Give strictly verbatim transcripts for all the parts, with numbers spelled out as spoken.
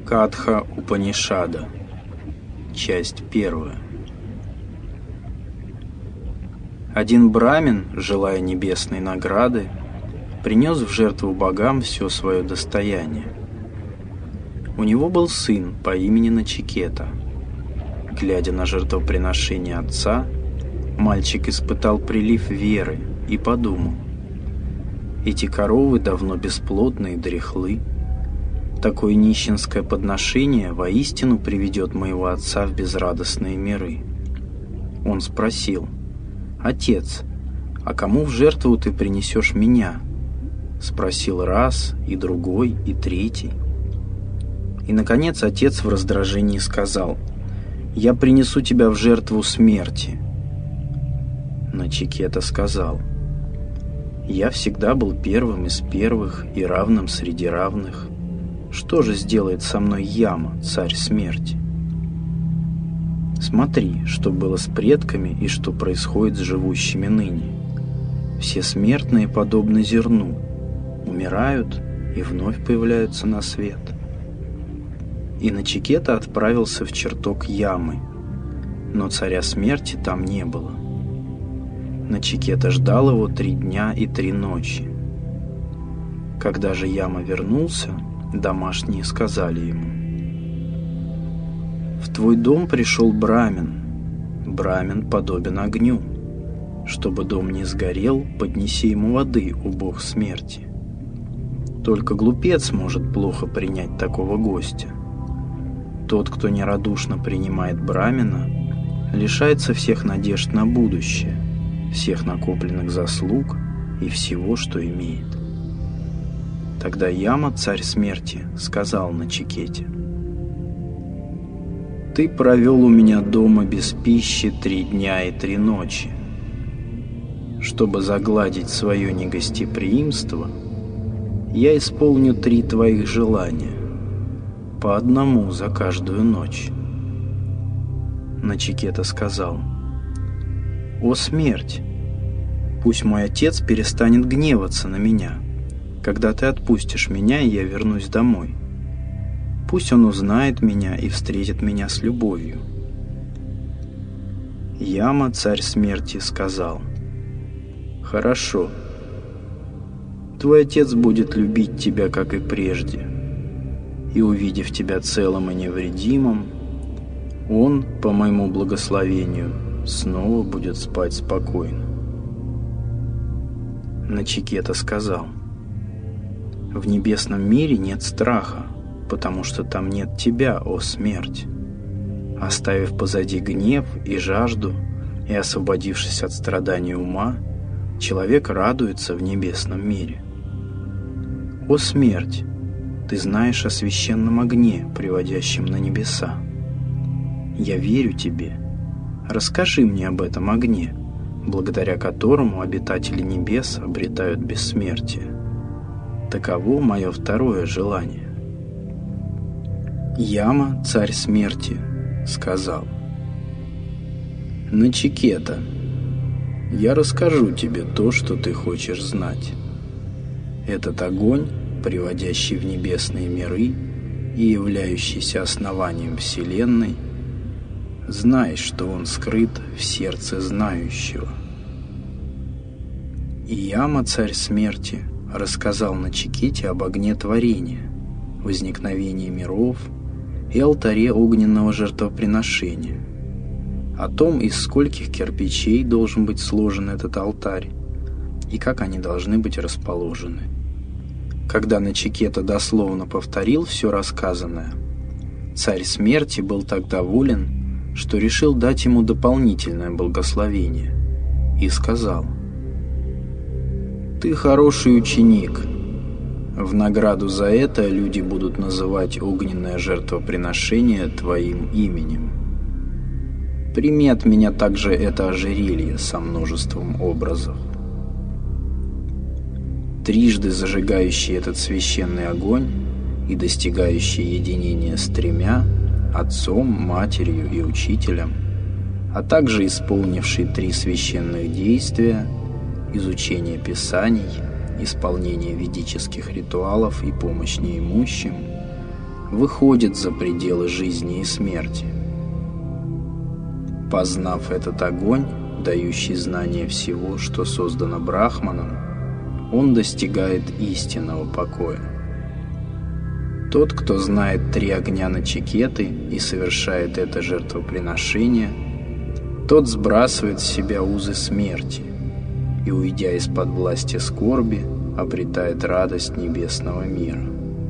Катха Упанишада. Часть первая. Один брамин, желая небесной награды, принес в жертву богам все свое достояние. У него был сын по имени Начикета. Глядя на жертвоприношение отца, мальчик испытал прилив веры и подумал: эти коровы давно бесплодны и дряхлы. Такое нищенское подношение воистину приведет моего отца в безрадостные миры. Он спросил: «Отец, а кому в жертву ты принесешь меня?» Спросил раз, и другой, и третий. И, наконец, отец в раздражении сказал: «Я принесу тебя в жертву смерти». Начикета сказал: «Я всегда был первым из первых и равным среди равных. Что же сделает со мной Яма, царь смерти? Смотри, что было с предками и что происходит с живущими ныне. Все смертные подобны зерну, умирают и вновь появляются на свет». И Начикета отправился в чертог Ямы, но царя смерти там не было. Начикета ждал его три дня и три ночи. Когда же Яма вернулся, домашние сказали ему: «В твой дом пришел брамин. Брамин подобен огню. Чтобы дом не сгорел, поднеси ему воды, о бог смерти. Только глупец может плохо принять такого гостя. Тот, кто нерадушно принимает брамина, лишается всех надежд на будущее, всех накопленных заслуг и всего, что имеет». Тогда Яма, царь смерти, сказал Начикете: «Ты провел у меня дома без пищи три дня и три ночи. Чтобы загладить свое негостеприимство, я исполню три твоих желания, по одному за каждую ночь». Начикета сказал: «О смерть, пусть мой отец перестанет гневаться на меня, когда ты отпустишь меня, и я вернусь домой. Пусть он узнает меня и встретит меня с любовью». Яма, царь смерти, сказал: «Хорошо. Твой отец будет любить тебя, как и прежде, и, увидев тебя целым и невредимым, он, по моему благословению, снова будет спать спокойно». Начикета сказал: «В небесном мире нет страха, потому что там нет тебя, о смерть. Оставив позади гнев и жажду и освободившись от страданий ума, человек радуется в небесном мире. О смерть, ты знаешь о священном огне, приводящем на небеса. Я верю тебе. Расскажи мне об этом огне, благодаря которому обитатели небес обретают бессмертие. Таково мое второе желание». Яма, царь смерти, сказал: «Начикета, я расскажу тебе то, что ты хочешь знать. Этот огонь, приводящий в небесные миры и являющийся основанием Вселенной, знай, что он скрыт в сердце знающего». И Яма, царь смерти, рассказал Начикете об огне творения, возникновении миров и алтаре огненного жертвоприношения, о том, из скольких кирпичей должен быть сложен этот алтарь и как они должны быть расположены. Когда Начикета дословно повторил все рассказанное, царь смерти был так доволен, что решил дать ему дополнительное благословение, и сказал: «Ты хороший ученик. В награду за это люди будут называть огненное жертвоприношение твоим именем. Прими от меня также это ожерелье со множеством образов». Трижды зажигающий этот священный огонь и достигающий единения с тремя – отцом, матерью и учителем, а также исполнивший три священных действия – изучение писаний, исполнение ведических ритуалов и помощь неимущим, выходит за пределы жизни и смерти. Познав этот огонь, дающий знание всего, что создано Брахманом, он достигает истинного покоя. Тот, кто знает три огня Начикеты и совершает это жертвоприношение, тот сбрасывает с себя узы смерти и, уйдя из-под власти скорби, обретает радость небесного мира.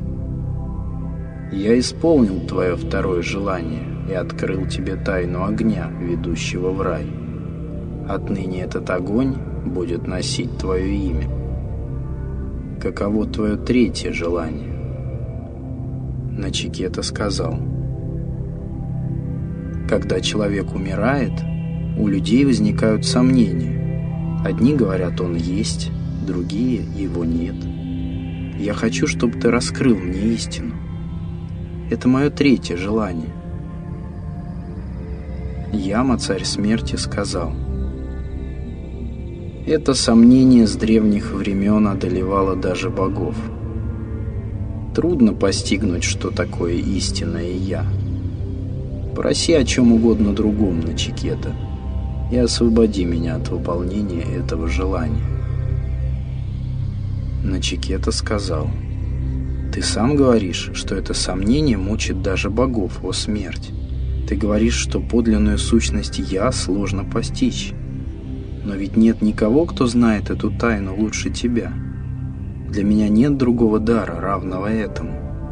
Я исполнил твое второе желание и открыл тебе тайну огня, ведущего в рай. Отныне этот огонь будет носить твое имя. Каково твое третье желание? Начикета сказал: когда человек умирает, у людей возникают сомнения. Одни говорят, он есть, другие, его нет. Я хочу, чтобы ты раскрыл мне истину. Это мое третье желание. Яма, царь смерти, сказал: это сомнение с древних времен одолевало даже богов. Трудно постигнуть, что такое истинное Я. Проси о чем угодно другом, Начикета, и освободи меня от выполнения этого желания. Начикета сказал: ты сам говоришь, что это сомнение мучит даже богов, о смерть. Ты говоришь, что подлинную сущность Я сложно постичь. Но ведь нет никого, кто знает эту тайну лучше тебя. Для меня нет другого дара, равного этому.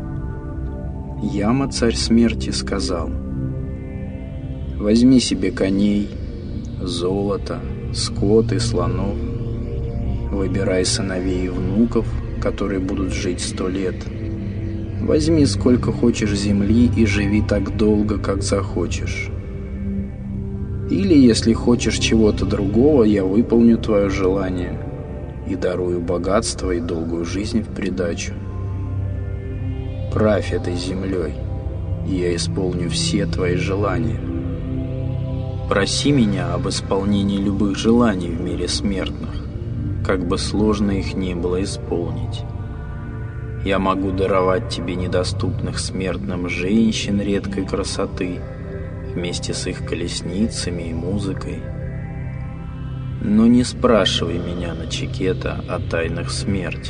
Яма, царь смерти, сказал: возьми себе коней, золото, скот и слонов, выбирай сыновей и внуков, которые будут жить сто лет. Возьми сколько хочешь земли и живи так долго, как захочешь. Или, если хочешь чего-то другого, я выполню твое желание и дарую богатство и долгую жизнь в придачу. Правь этой землей, и я исполню все твои желания. Проси меня об исполнении любых желаний в мире смертных, как бы сложно их ни было исполнить. Я могу даровать тебе недоступных смертным женщин редкой красоты, вместе с их колесницами и музыкой. Но не спрашивай меня, Начикета, о тайнах смерти.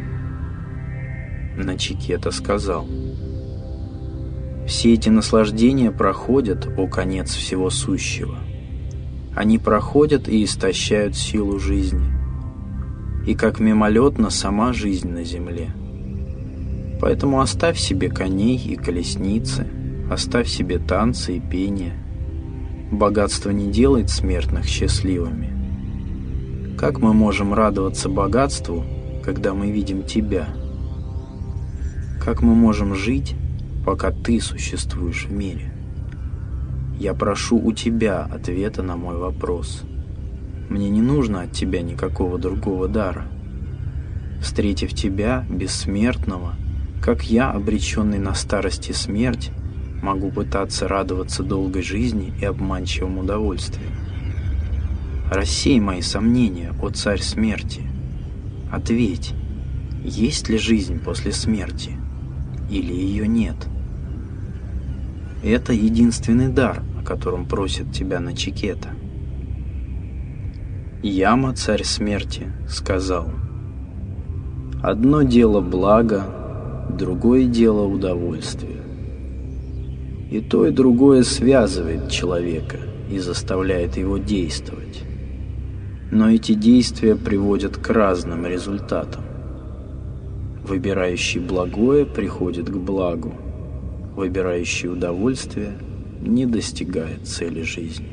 Начикета сказал: все эти наслаждения проходят, о конец всего сущего. Они проходят и истощают силу жизни, и как мимолетна сама жизнь на земле. Поэтому оставь себе коней и колесницы, оставь себе танцы и пение. Богатство не делает смертных счастливыми. Как мы можем радоваться богатству, когда мы видим тебя? Как мы можем жить, пока ты существуешь в мире? Я прошу у тебя ответа на мой вопрос. Мне не нужно от тебя никакого другого дара. Встретив тебя, бессмертного, как я, обреченный на старость и смерть, могу пытаться радоваться долгой жизни и обманчивым удовольствием. Рассей мои сомнения, о царь смерти. Ответь, есть ли жизнь после смерти, или ее нет? Это единственный дар, о котором просит тебя Начикета. Яма, царь смерти, сказал: одно дело благо, другое дело удовольствие. И то, и другое связывает человека и заставляет его действовать. Но эти действия приводят к разным результатам. Выбирающий благое приходит к благу, выбирающий удовольствие не достигает цели жизни.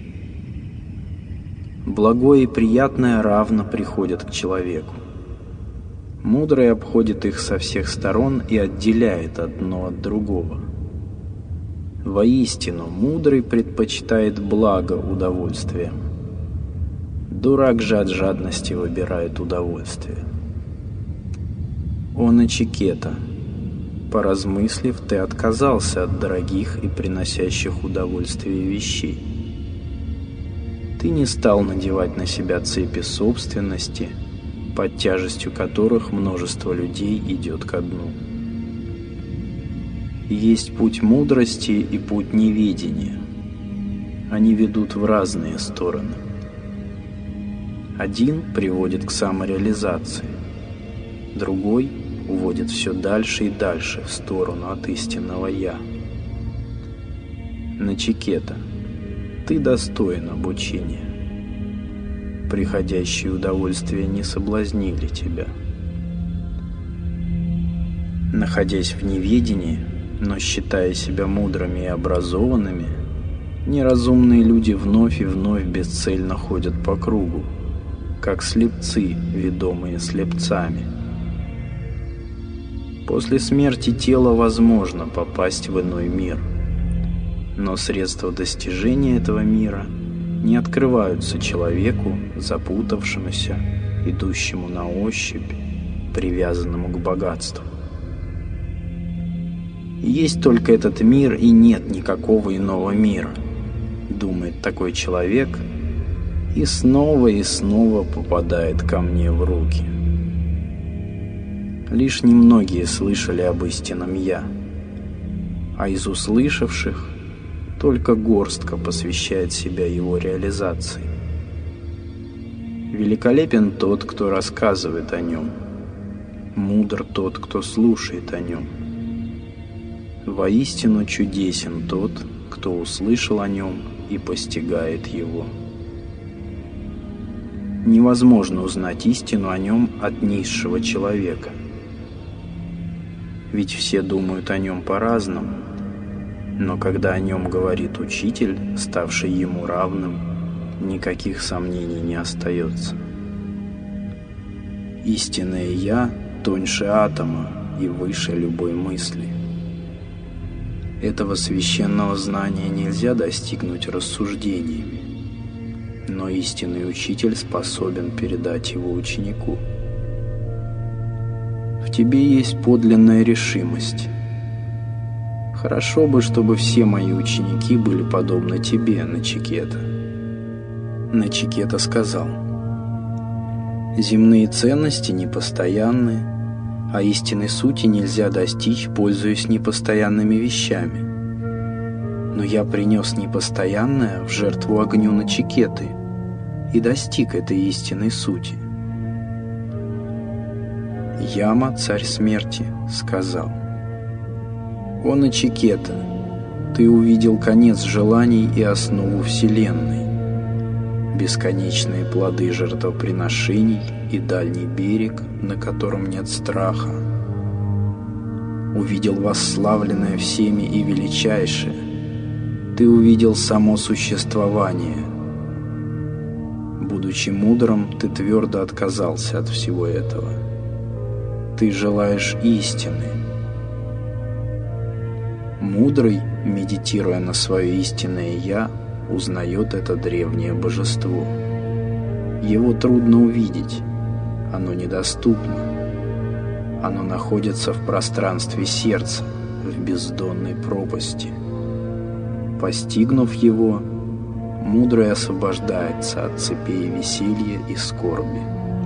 Благое и приятное равно приходят к человеку. Мудрый обходит их со всех сторон и отделяет одно от другого. Воистину, мудрый предпочитает благо удовольствием. Дурак же от жадности выбирает удовольствие. О Начикета, поразмыслив, ты отказался от дорогих и приносящих удовольствие вещей. Ты не стал надевать на себя цепи собственности, под тяжестью которых множество людей идет ко дну. Есть путь мудрости и путь неведения. Они ведут в разные стороны. Один приводит к самореализации, другой уводит все дальше и дальше в сторону от истинного «Я». Начикета, ты достоин обучения. Приходящие удовольствия не соблазнили тебя. Находясь в неведении, но считая себя мудрыми и образованными, неразумные люди вновь и вновь бесцельно ходят по кругу, как слепцы, ведомые слепцами. После смерти тела возможно попасть в иной мир, но средства достижения этого мира не открываются человеку, запутавшемуся, идущему на ощупь, привязанному к богатству. Есть только этот мир и нет никакого иного мира, думает такой человек, и снова и снова попадает ко мне в руки. Лишь немногие слышали об истинном «Я», а из услышавших только горстка посвящает себя его реализации. Великолепен тот, кто рассказывает о нем, мудр тот, кто слушает о нем. Воистину чудесен тот, кто услышал о нем и постигает его. Невозможно узнать истину о нем от низшего человека, ведь все думают о нем по-разному, но когда о нем говорит учитель, ставший ему равным, никаких сомнений не остается. Истинное «Я» тоньше атома и выше любой мысли. Этого священного знания нельзя достигнуть рассуждениями, но истинный учитель способен передать его ученику. В тебе есть подлинная решимость. Хорошо бы, чтобы все мои ученики были подобны тебе, Начикета. Начикета сказал: земные ценности непостоянны, а истинной сути нельзя достичь, пользуясь непостоянными вещами. Но я принес непостоянное в жертву огню Начикеты и достиг этой истинной сути. Яма, царь смерти, сказал: «О Начикета, ты увидел конец желаний и основу Вселенной, бесконечные плоды жертвоприношений и дальний берег, на котором нет страха. Увидел восславленное всеми и величайшее. Ты увидел само существование. Будучи мудрым, ты твердо отказался от всего этого. Ты желаешь истины. Мудрый, медитируя на свое истинное «Я», узнает это древнее божество. Его трудно увидеть, оно недоступно. Оно находится в пространстве сердца, в бездонной пропасти. Постигнув его, мудрый освобождается от цепей веселья и скорби.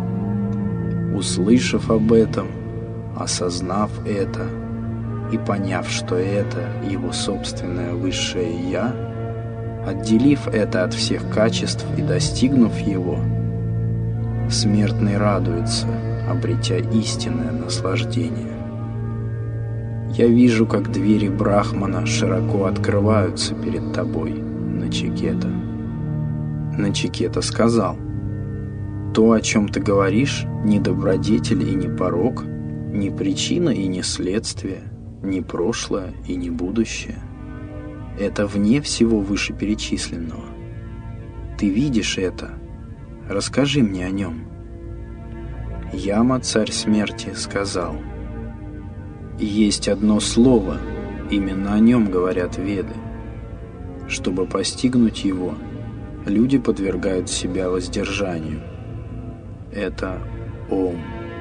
Услышав об этом, осознав это и поняв, что это его собственное высшее «Я», отделив это от всех качеств и достигнув его, смертный радуется, обретя истинное наслаждение. Я вижу, как двери Брахмана широко открываются перед тобой, Начикета. Начикета сказал: то, о чем ты говоришь, не добродетель и не порок, не причина и не следствие, не прошлое и не будущее. Это вне всего вышеперечисленного. Ты видишь это? Расскажи мне о нем. Яма, царь смерти, сказал: есть одно слово, именно о нем говорят Веды. Чтобы постигнуть его, люди подвергают себя воздержанию. Это Ом.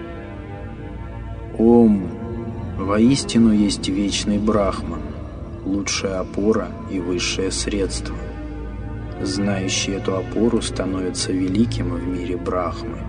Ом воистину есть вечный Брахман, лучшая опора и высшее средство. Знающий эту опору становится великим в мире Брахмы.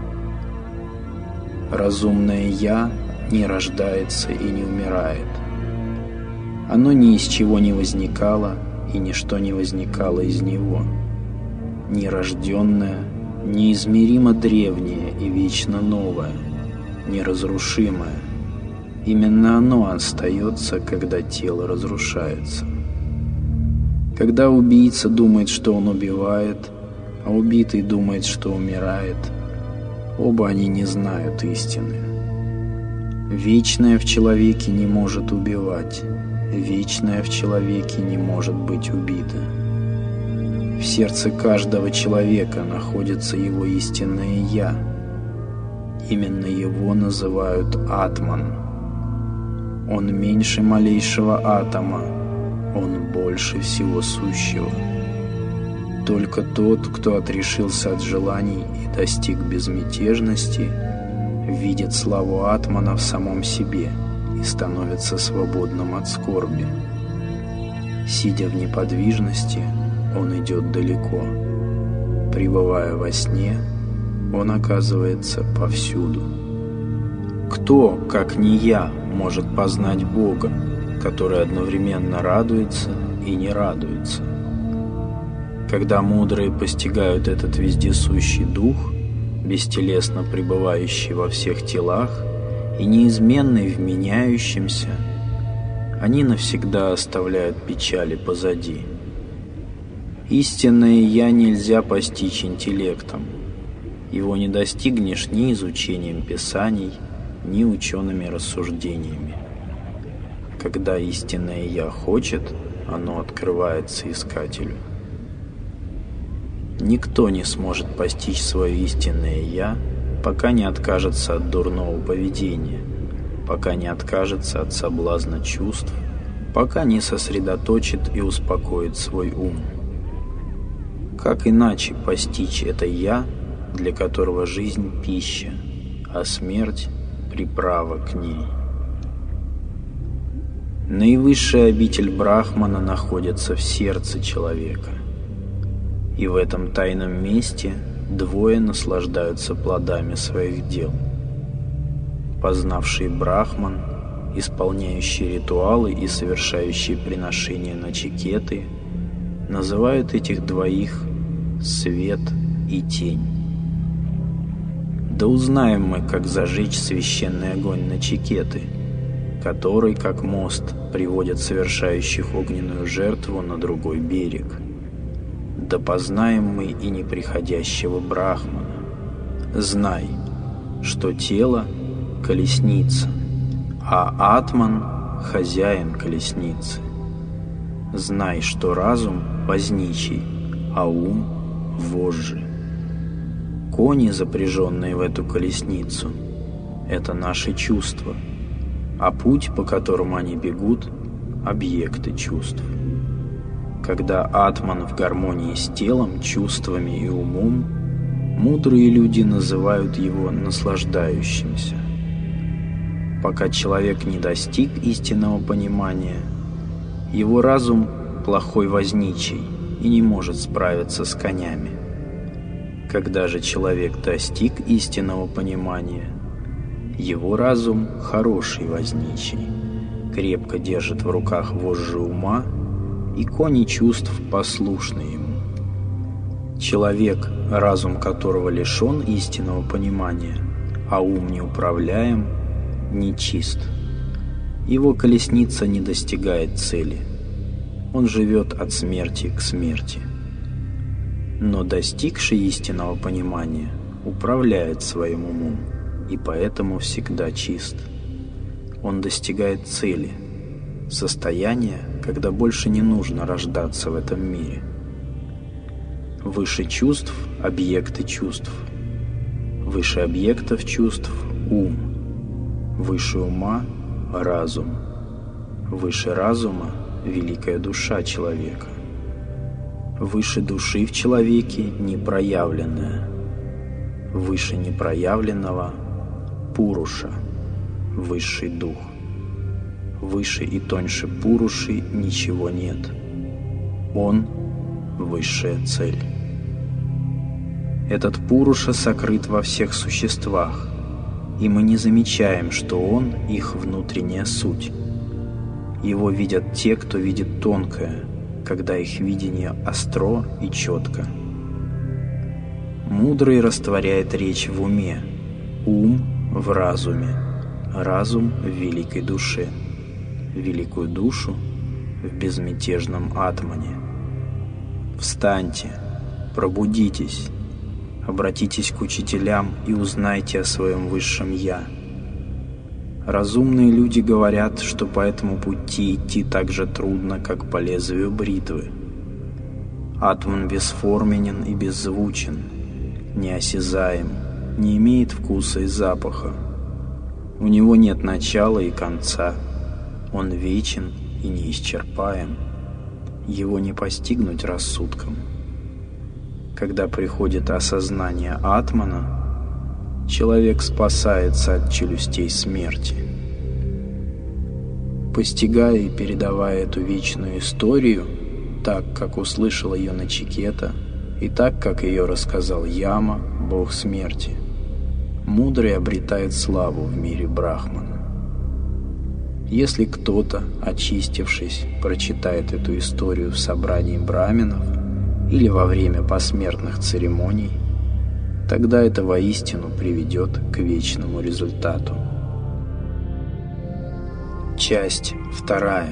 Разумное «Я» не рождается и не умирает. Оно ни из чего не возникало, и ничто не возникало из него. Нерожденное, неизмеримо древнее и вечно новое, неразрушимое. Именно оно остается, когда тело разрушается. Когда убийца думает, что он убивает, а убитый думает, что умирает, оба они не знают истины. Вечное в человеке не может убивать, вечное в человеке не может быть убито. В сердце каждого человека находится его истинное «Я». Именно его называют Атман. Он меньше малейшего атома, он больше всего сущего. Только тот, кто отрешился от желаний и достиг безмятежности, видит славу Атмана в самом себе и становится свободным от скорби. Сидя в неподвижности, он идет далеко. Пребывая во сне, он оказывается повсюду. Кто, как не я, может познать Бога, который одновременно радуется и не радуется? Когда мудрые постигают этот вездесущий дух, бестелесно пребывающий во всех телах и неизменный в меняющемся, они навсегда оставляют печали позади. Истинное «Я» нельзя постичь интеллектом. Его не достигнешь ни изучением писаний, ни учеными рассуждениями. Когда истинное «Я» хочет, оно открывается искателю. Никто не сможет постичь свое истинное «Я», пока не откажется от дурного поведения, пока не откажется от соблазна чувств, пока не сосредоточит и успокоит свой ум. Как иначе постичь это «Я», для которого жизнь – пища, а смерть – приправа к ней? Наивысшая обитель Брахмана находится в сердце человека. И в этом тайном месте двое наслаждаются плодами своих дел. Познавший Брахман, исполняющий ритуалы и совершающий приношения Начикеты, называют этих двоих свет и тень. Да узнаем мы, как зажечь священный огонь Начикеты, который, как мост, приводит совершающих огненную жертву на другой берег. Да познаем мы и неприходящего Брахмана. Знай, что тело — колесница, а Атман — хозяин колесницы. Знай, что разум — возничий, а ум — вожжи. Кони, запряженные в эту колесницу, — это наши чувства, а путь, по которому они бегут, — объекты чувств. Когда Атман в гармонии с телом, чувствами и умом, мудрые люди называют его наслаждающимся. Пока человек не достиг истинного понимания, его разум – плохой возничий и не может справиться с конями. Когда же человек достиг истинного понимания, его разум – хороший возничий, крепко держит в руках вожжи ума, и кони чувств послушны ему. Человек, разум которого лишен истинного понимания, а ум неуправляем, нечист. Его колесница не достигает цели. Он живет от смерти к смерти. Но достигший истинного понимания управляет своим умом и поэтому всегда чист. Он достигает цели, состояние, когда больше не нужно рождаться в этом мире. Выше чувств – объекты чувств. Выше объектов чувств – ум. Выше ума – разум. Выше разума – великая душа человека. Выше души в человеке – непроявленная. Выше непроявленного – Пуруша, высший дух. Выше и тоньше Пуруши ничего нет. Он – высшая цель. Этот Пуруша сокрыт во всех существах, и мы не замечаем, что он – их внутренняя суть. Его видят те, кто видит тонкое, когда их видение остро и четко. Мудрый растворяет речь в уме, ум в разуме, разум в великой душе, великую душу в безмятежном атмане. Встаньте, пробудитесь, обратитесь к учителям и узнайте о своем высшем «Я». Разумные люди говорят, что по этому пути идти так же трудно, как по лезвию бритвы. Атман бесформенен и беззвучен, неосязаем, не имеет вкуса и запаха. У него нет начала и конца, он вечен и неисчерпаем. Его не постигнуть рассудком. Когда приходит осознание Атмана, человек спасается от челюстей смерти. Постигая и передавая эту вечную историю, так, как услышал ее Начикета, и так, как ее рассказал Яма, бог смерти, мудрый обретает славу в мире Брахмана. Если кто-то, очистившись, прочитает эту историю в собрании браминов или во время посмертных церемоний, тогда это воистину приведет к вечному результату. Часть вторая.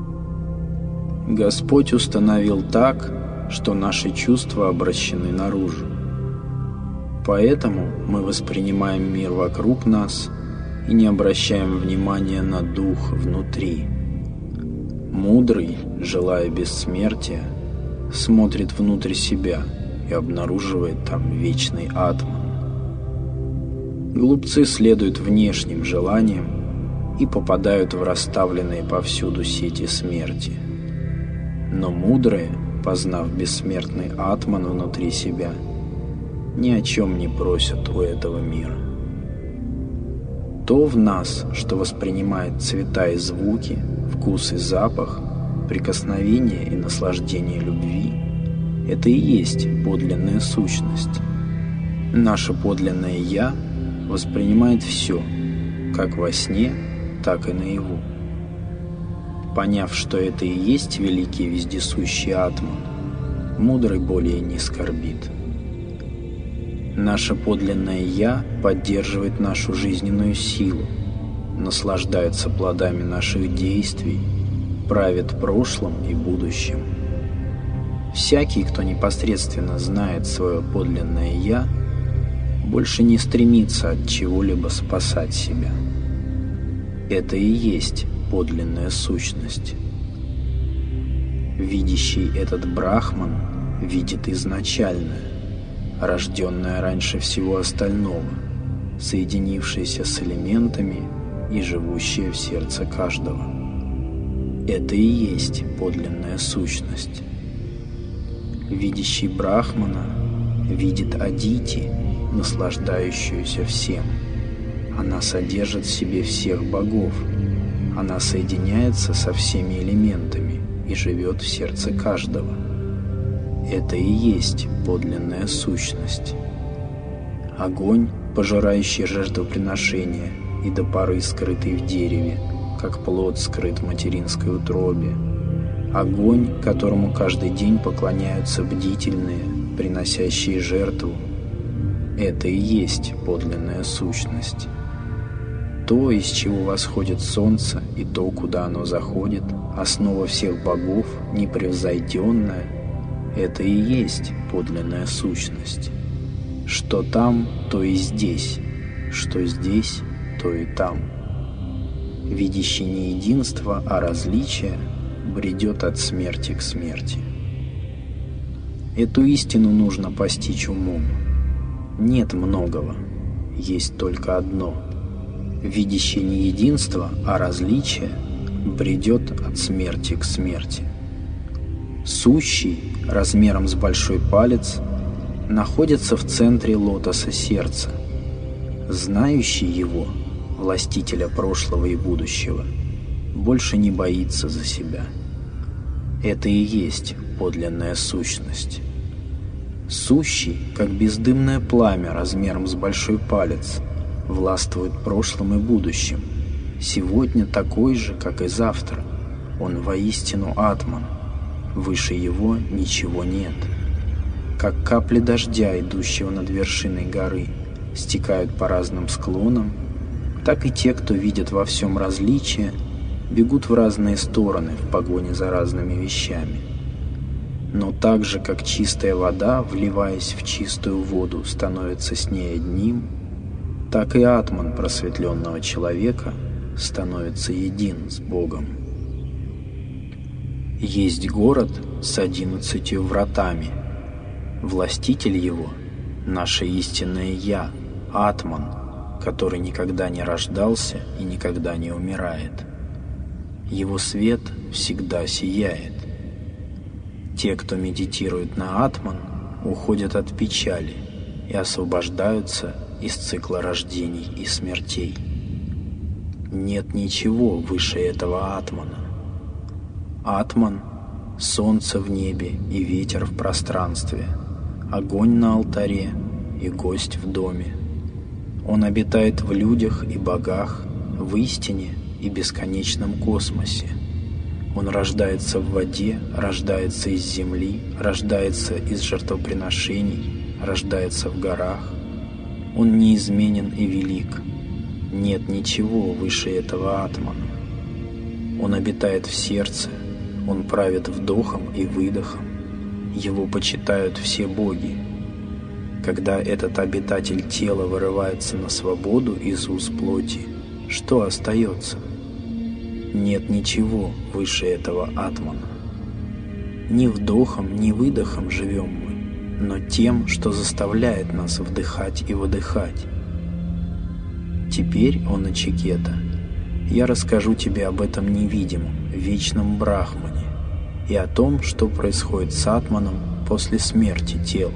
Господь установил так, что наши чувства обращены наружу. Поэтому мы воспринимаем мир вокруг нас и не обращаем внимания на дух внутри. Мудрый, желая бессмертия, смотрит внутрь себя и обнаруживает там вечный атман. Глупцы следуют внешним желаниям и попадают в расставленные повсюду сети смерти. Но мудрые, познав бессмертный атман внутри себя, ни о чем не просят у этого мира. То в нас, что воспринимает цвета и звуки, вкус и запах, прикосновение и наслаждение любви, это и есть подлинная сущность. Наше подлинное «Я» воспринимает все, как во сне, так и наяву. Поняв, что это и есть великий вездесущий атман, мудрый более не скорбит. Наше подлинное «Я» поддерживает нашу жизненную силу, наслаждается плодами наших действий, правит прошлым и будущим. Всякий, кто непосредственно знает свое подлинное «Я», больше не стремится от чего-либо спасать себя. Это и есть подлинная сущность. Видящий этот брахман видит изначальное, рожденное раньше всего остального, соединившееся с элементами и живущее в сердце каждого. Это и есть подлинная сущность. Видящий брахмана видит Адити, наслаждающуюся всем. Она содержит в себе всех богов. Она соединяется со всеми элементами и живет в сердце каждого. Это и есть подлинная сущность. Огонь, пожирающий жертвоприношение и до поры скрытый в дереве, как плод скрыт в материнской утробе. Огонь, которому каждый день поклоняются бдительные, приносящие жертву. Это и есть подлинная сущность. То, из чего восходит солнце, и то, куда оно заходит, основа всех богов, непревзойденная, это и есть подлинная сущность. Что там, то и здесь, что здесь, то и там. Видящий не единство, а различие, бредет от смерти к смерти. Эту истину нужно постичь умом. Нет многого, есть только одно. Видящий не единство, а различие, бредет от смерти к смерти. Сущий, размером с большой палец, находится в центре лотоса сердца. Знающий его, властителя прошлого и будущего, больше не боится за себя. Это и есть подлинная сущность. Сущий, как бездымное пламя размером с большой палец, властвует прошлым и будущим, сегодня такой же, как и завтра, Он воистину атман, выше его ничего нет. Как капли дождя, идущего над вершиной горы, стекают по разным склонам, так и те, кто видит во всем различие, бегут в разные стороны в погоне за разными вещами. Но так же, как чистая вода, вливаясь в чистую воду, становится с ней одним, так и атман просветленного человека становится един с Богом. Есть город с одиннадцатью вратами. Властитель его — наше истинное Я, атман, который никогда не рождался и никогда не умирает. Его свет всегда сияет. Те, кто медитирует на атман, уходят от печали и освобождаются из цикла рождений и смертей. Нет ничего выше этого атмана. Атман — солнце в небе и ветер в пространстве, огонь на алтаре и гость в доме. Он обитает в людях и богах, в истине и бесконечном космосе. Он рождается в воде, рождается из земли, рождается из жертвоприношений, рождается в горах. Он неизменен и велик. Нет ничего выше этого атмана. Он обитает в сердце, он правит вдохом и выдохом. Его почитают все боги. Когда этот обитатель тела вырывается на свободу из уз плоти, что остается? Нет ничего выше этого атмана. Ни вдохом, ни выдохом живем мы, но тем, что заставляет нас вдыхать и выдыхать. Теперь, о Начикета, я расскажу тебе об этом невидимом, вечном Брахмане и о том, что происходит с атманом после смерти тела.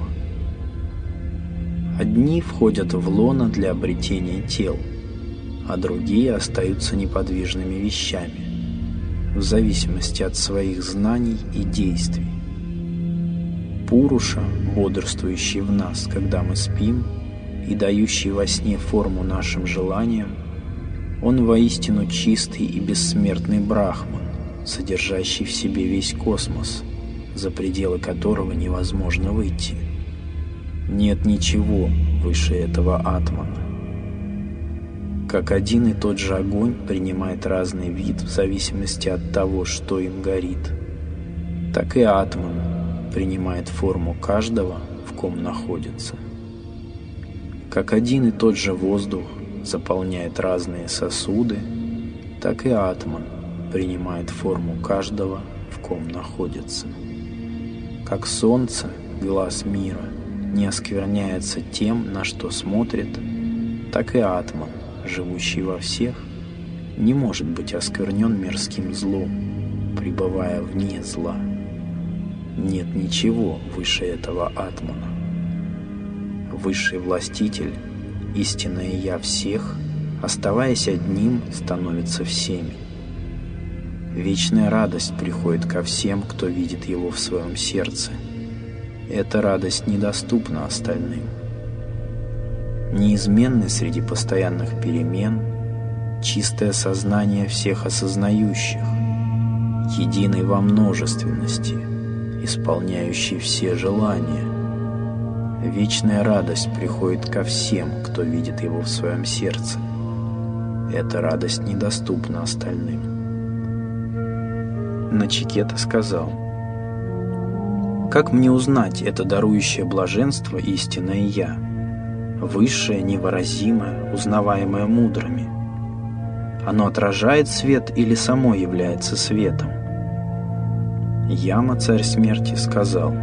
Одни входят в лоно для обретения тел, а другие остаются неподвижными вещами, в зависимости от своих знаний и действий. Пуруша, бодрствующий в нас, когда мы спим, и дающий во сне форму нашим желаниям, он воистину чистый и бессмертный Брахман, содержащий в себе весь космос, за пределы которого невозможно выйти. Нет ничего выше этого атмана. Как один и тот же огонь принимает разный вид в зависимости от того, что им горит, так и атман принимает форму каждого, в ком находится. Как один и тот же воздух заполняет разные сосуды, так и атман принимает форму каждого, в ком находится. Как солнце, глаз мира, не оскверняется тем, на что смотрит, так и атман, живущий во всех, не может быть осквернен мирским злом, пребывая вне зла. Нет ничего выше этого атмана. Высший властитель, истинное Я всех, оставаясь одним, становится всеми. Вечная радость приходит ко всем, кто видит его в своем сердце. Эта радость недоступна остальным. Неизменный среди постоянных перемен, чистое сознание всех осознающих, единый во множественности, исполняющий все желания. Вечная радость приходит ко всем, кто видит его в своем сердце. Эта радость недоступна остальным. Начикета сказал: «Как мне узнать это дарующее блаженство истинное Я, высшее, невыразимое, узнаваемое мудрыми? Оно отражает свет или само является светом?» Яма, царь смерти, сказал: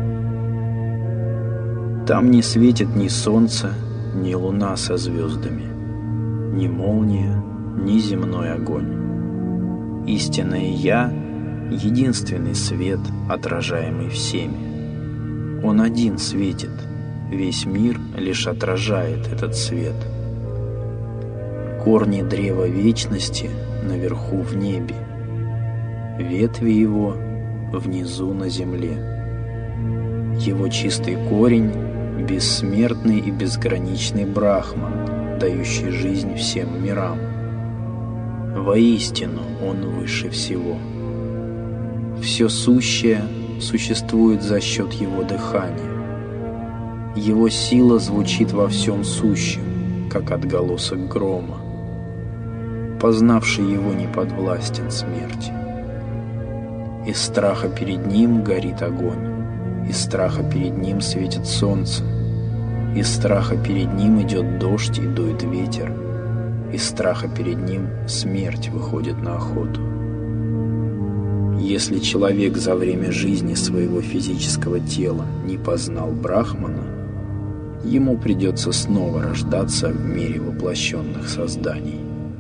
«Там не светит ни солнце, ни луна со звездами, ни молния, ни земной огонь. Истинное Я — единственный свет, отражаемый всеми. Он один светит, весь мир лишь отражает этот свет. Корни древа вечности наверху в небе, ветви его внизу на земле. Его чистый корень — бессмертный и безграничный Брахман, дающий жизнь всем мирам. Воистину он выше всего. Все сущее существует за счет его дыхания. Его сила звучит во всем сущем, как отголосок грома. Познавший его не подвластен смерти. Из страха перед ним горит огонь, из страха перед ним светит солнце, из страха перед ним идет дождь и дует ветер, из страха перед ним смерть выходит на охоту. Если человек за время жизни своего физического тела не познал Брахмана, ему придется снова рождаться в мире воплощенных созданий.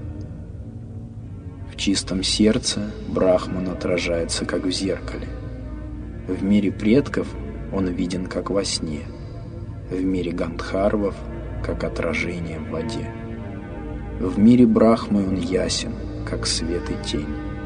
В чистом сердце Брахман отражается, как в зеркале. В мире предков он виден, как во сне, в мире гандхарвов, как отражение в воде. В мире Брахмы он ясен, как свет и тень.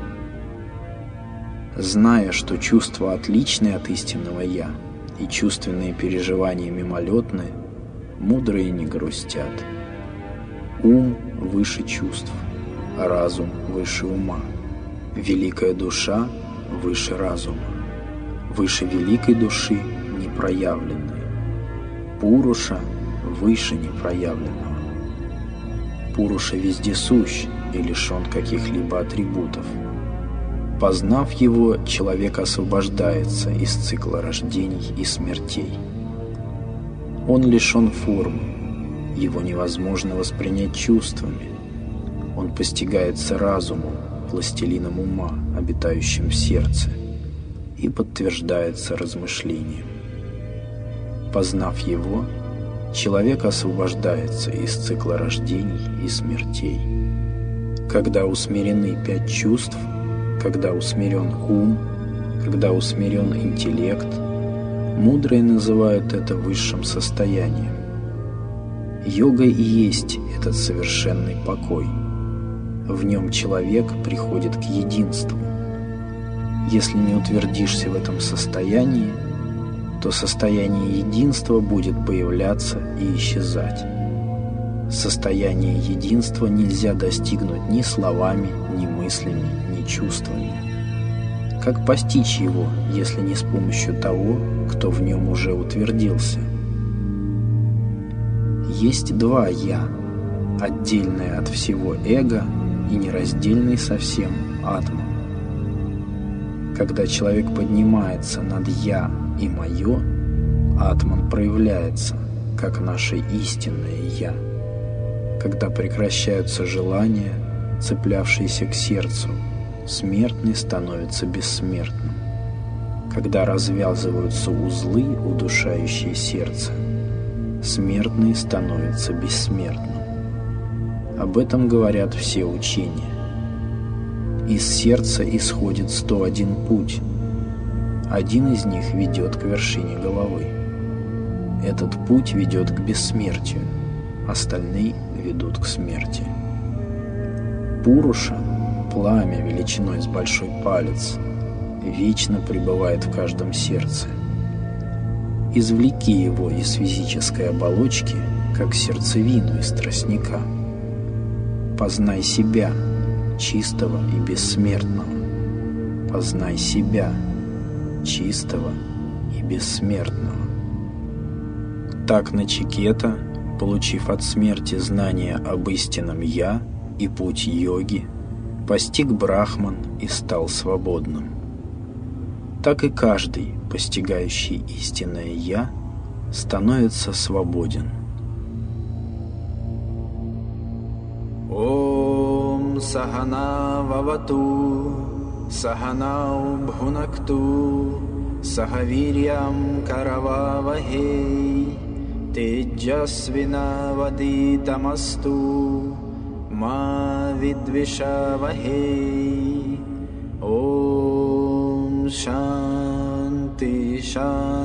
Зная, что чувства отличны от истинного «я» и чувственные переживания мимолетны, мудрые не грустят. Ум выше чувств, разум выше ума, великая душа выше разума, выше великой души непроявленная, Пуруша выше непроявленного. Пуруша вездесущ и лишен каких-либо атрибутов. Познав его, человек освобождается из цикла рождений и смертей. Он лишен формы, его невозможно воспринять чувствами. Он постигается разумом, властелином ума, обитающим в сердце, и подтверждается размышлением. Познав его, человек освобождается из цикла рождений и смертей. Когда усмирены пять чувств, когда усмирен ум, когда усмирен интеллект, мудрые называют это высшим состоянием. Йога и есть этот совершенный покой. В нем человек приходит к единству. Если не утвердишься в этом состоянии, то состояние единства будет появляться и исчезать. Состояние единства нельзя достигнуть ни словами, ни мыслями, ни чувствами. Как постичь его, если не с помощью того, кто в нем уже утвердился? Есть два «я», отдельное от всего эго и нераздельный совсем атма. Когда человек поднимается над «я» и «моё», атман проявляется, как наше истинное «я». Когда прекращаются желания, цеплявшиеся к сердцу, смертный становится бессмертным. Когда развязываются узлы, удушающие сердце, смертный становится бессмертным. Об этом говорят все учения. Из сердца исходит сто один путь. Один из них ведет к вершине головы. Этот путь ведет к бессмертию, остальные ведут к смерти. Пуруша, пламя величиной с большой палец, вечно пребывает в каждом сердце. Извлеки его из физической оболочки, как сердцевину из тростника. Познай себя, чистого и бессмертного. Познай себя, чистого и бессмертного. Так Начикета, получив от смерти знание об истинном «я» и путь йоги, постиг Брахман и стал свободным. Так и каждый, постигающий истинное «я», становится свободен. Ом сахана вавату, саханау бхунакту, сахавирьям карававахей, теджасвинавадитамасту, ма видвишавахей. Ом шанти шанти